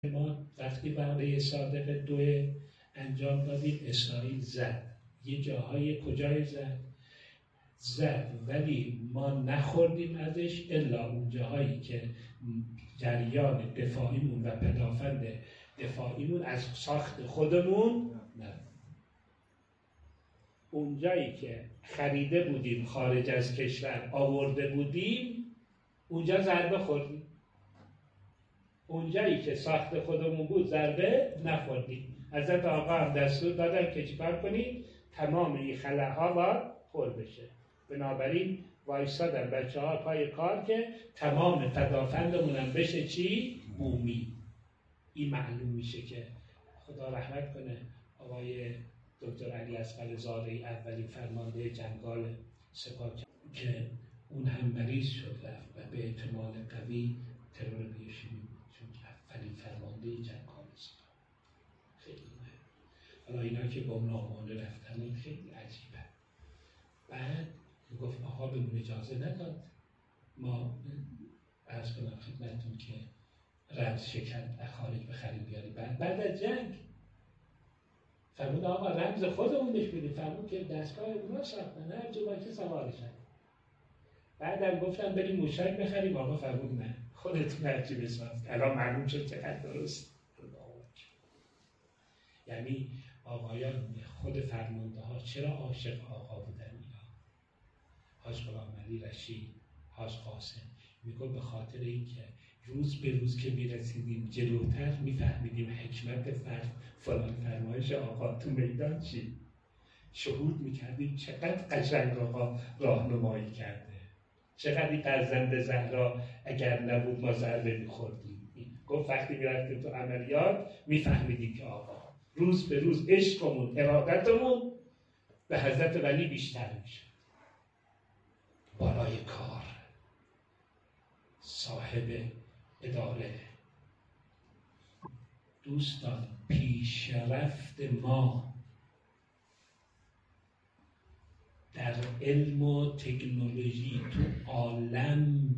ما وقتی وعده صادق 2 انجام دادیم، اسرائیل زد. یه جاهای کجای زد ولی ما نخوردیم ازش، الا اون جاهایی که جریان دفاعیمون و پدافند دفاعیمون از ساخت خودمون نه. اون جایی که خریده بودیم خارج از کشور آورده بودیم اونجا ضربه خوردیم. اون جایی که ساخت خودمون بود ضربه نخوردیم. حضرت آقا هم دستور دادن که چیکار کنید؟ تمام این خلاها باید پر بشه. بنابراین وایسادن بچه‌ها پای کار که تمام پدافندمون هم بشه چی؟ بومی. این معلوم میشه که خدا رحمت کنه آقای دکتر علی اصغر زارعی اولین فرمانده جنگال سپاه که اون هم مریض شد رفت و به احتمال قوی ترور بیشیمی بود، چون اولین فرمانده جنگال سپاه. خیلی مهم. حالا اینا که گمنامانه رفتن خیلی عجیبه. بعد گفت آقا بهمون اجازه نداد ما عرض کنم خدمتتون که رمز شکر از خارج بخریم بیاریم. بعد از جنگ فرمود آقا رمز خودمونش بدیم. فرمود که دستگاه اونا ساختن، هر جا باید که سوارشن. بعدم گفتم بریم موشک بخریم. آقا فرمود نه، خودتون هرچی بساز. الان معلوم شد چقدر درست. یعنی آقایان خود فرمانده ها چرا عاشق آقا بودن اینا؟ حاج غلام علی رشید، حاج قاسم میگه به خاطر اینکه روز به روز که میرسیدیم جلوتر میفهمیدیم حکمت فلان فرمایش آقا تو میدان چی؟ شهود میکردیم چقدر قشنگ آقا راهنمایی کرده، چقدر این فرزند زهرا اگر نبود ما ضربه میخوردیم. گفت وقتی میرفتیم تو عملیات میفهمیدیم که آقا روز به روز عشقمون ارادتمون به حضرت ولی بیشتر میشه. بالای کار، صاحب اداره. دوستان پیشرفت ما در علم و تکنولوژی تو عالم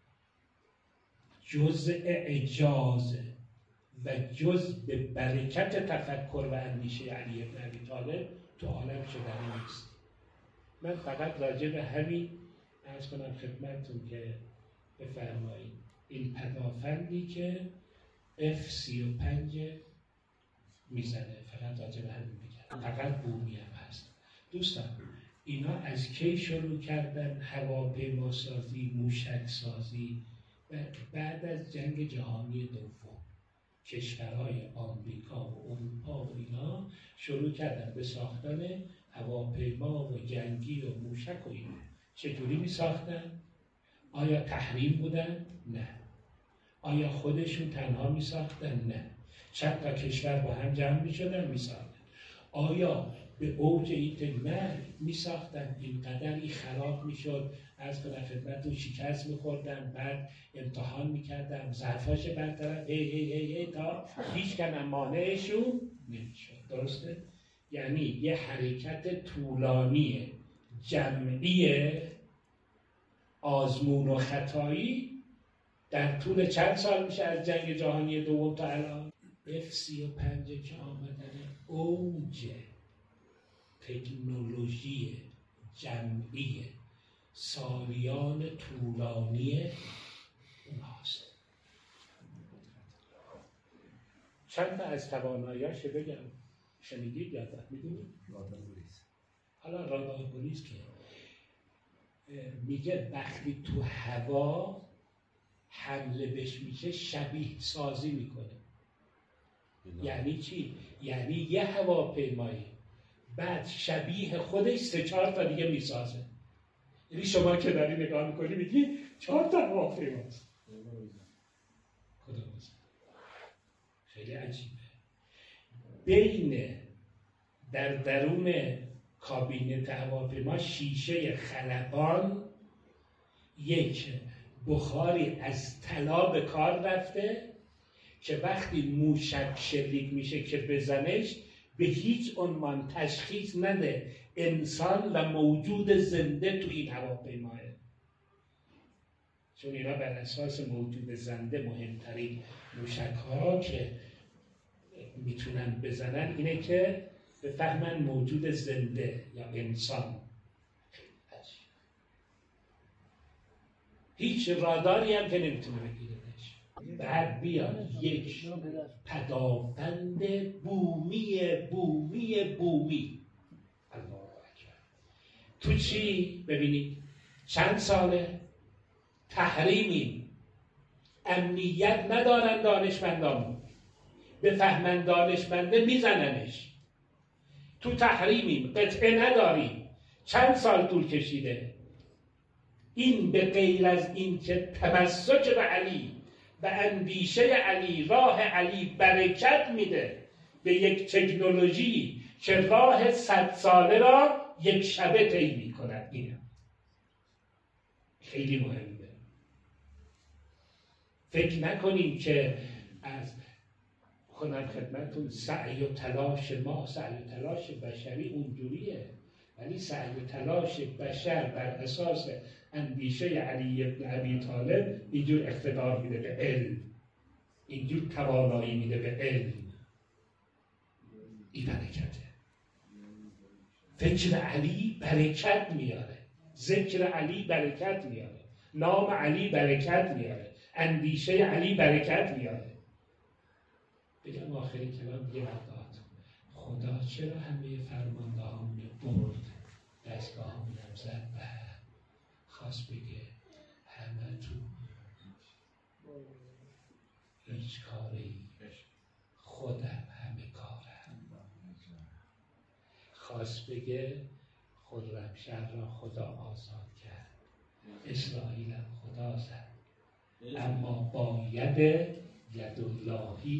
جزء اعجاز و جزء به برکت تفکر و اندیشه علی بن ابی طالب تو عالم شدنی نیست. من فقط راجع به همین عرض کنم خدمتتون که بفرمایید این پدافندی که F-35 میزنه، فقط راجع به همین میگم، فقط بومی هم هست. دوستان اینا از کی شروع کردن هواپیما سازی، موشک سازی؟ بعد از جنگ جهانی دوم کشورهای آمریکا و اروپا و اینا شروع کردن به ساختن هواپیما و جنگی و موشک و اینا. چجوری می ساختن؟ آیا تحریم بودن؟ نه. آیا خودشون تنها می ساختن؟ نه. چند تا کشور با هم جمع می شدن می ساختن. آیا به اوج این نه می ساختن اینقدر این خراب می شد، از کنه خدمتون شکست می خوردن، بعد امتحان می کردن ظرفاش برطرف تا هیچ کنم مانعشون نمی شد. درسته؟ یعنی یه حرکت طولانی جمعی آزمون و خطایی در طول چند سال میشه از جنگ جهانی دوم تا الان. F-35 که آمدن اوج تکنولوژی جمعی سالیان طولانی اونهاست. چند تا از توانایی‌هاش بگم، شنیدید یا نه؟ میدونید؟ رادار پلیس. حالا رادار پلیس که میگه وقتی تو هوا حمله بهش میشه شبیه سازی میکنه. یعنی چی؟ یعنی یه هواپیمایی بعد شبیه خودش 3-4 تا دیگه میسازه. یعنی شما که داری نگاه میکنی میگی 4 تا هواپیماست. کدومست؟ خیلی عجیبه. بین در درون کابینت هواپیما شیشه خلبان یک بخاری از طلا به کار رفته که وقتی موشک شلیک میشه که بزنش به هیچ عنوان تشخیص نده انسان و موجود زنده تو این هواپیماه. چون اینا بر اساس موجود زنده مهمترین موشک ها که میتونن بزنن اینه که بفهمن موجود زنده یا انسان. هیچ راداری هم که نمیتونه بگیردش. بعد بیاد یک پدافند بومی الله اکبر. تو چی؟ ببینید چند ساله تحریمی، امنیت ندارن دانشمندامون، بفهمن دانشمنده میزننش. تو تحریمیم، قطعه نداریم، چند سال طول کشیده. این به غیر از این که تمسک به علی و اندیشه علی، راه علی برکت میده به یک تکنولوژی که راه 100 ساله را یک شبه طی میکند. اینه خیلی مهمه. فکر نکنیم که از کنم خدمتون سعی و تلاش ما، سعی و تلاش بشری اونجوریه، ولی سعی و تلاش بشر بر اساس اندیشه علی بن ابی طالب اینجور اقتدار میده به علم، اینجور توانایی میده به علم. این برکته. فکر علی برکت میاره، ذکر علی برکت میاره، نام علی برکت میاره، اندیشه علی برکت میاره. بگم آخری کلام دیگه وقتات خدا چرا همه فرمانده همونه برد، دستگاه همونم زد و خواست بگه همه تو هیچ کاری، خودم همه کارم. خواست بگه خرمشهر را خدا آزاد کرد، اسرائیل هم خدا زد، اما با ید اللهی